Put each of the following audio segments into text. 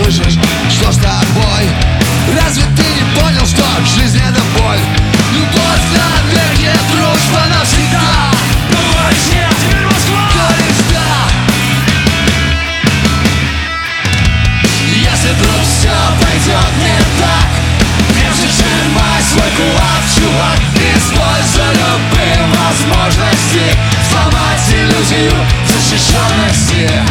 слышишь? Что с тобой? Разве ты не понял, что жизнь это боль? Любовь навеки, дружба навсегда. Говоришь нет, теперь Москва. Говоришь да. Если вдруг все пойдет не так, крепче сжимай свой кулак, чувак. Используй любые возможности сломать иллюзию защищенности.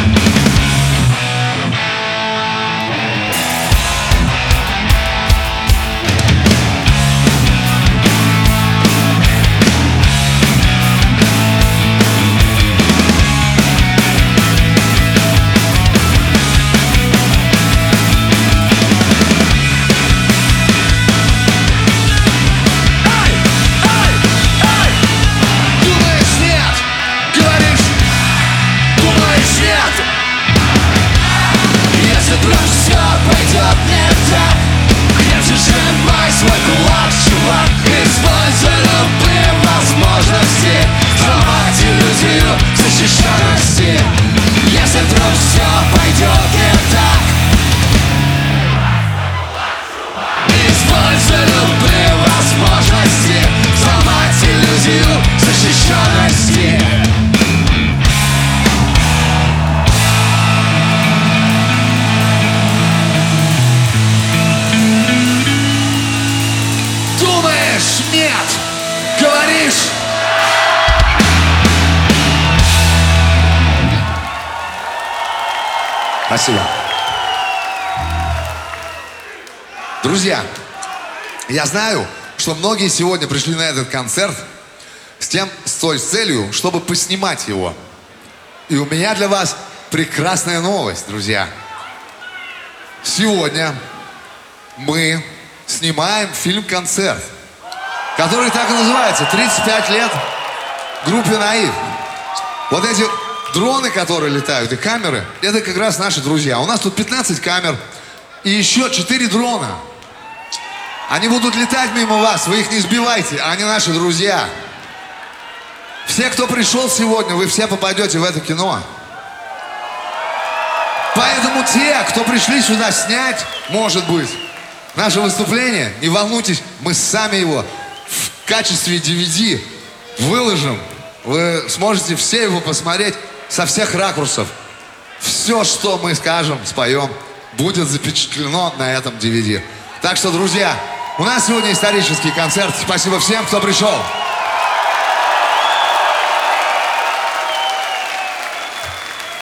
Если вдруг все пойдет не так, используй любые возможности сломать иллюзию защищенности. Думаешь нет, говоришь. Спасибо. Друзья, я знаю, что многие сегодня пришли на этот концерт с той целью, чтобы поснимать его. И у меня для вас прекрасная новость, друзья. Сегодня мы снимаем фильм-концерт, который так и называется «35 лет группе Наив». Вот эти дроны, которые летают, и камеры, это как раз наши друзья. У нас тут 15 камер и еще 4 дрона. Они будут летать мимо вас, вы их не сбивайте, они наши друзья. Все, кто пришел сегодня, вы все попадете в это кино. Поэтому те, кто пришли сюда снять, может быть, наше выступление, не волнуйтесь, мы сами его в качестве DVD выложим. Вы сможете все его посмотреть со всех ракурсов. Все, что мы скажем, споем, будет запечатлено на этом DVD. Так что, друзья, у нас сегодня исторический концерт. Спасибо всем, кто пришел.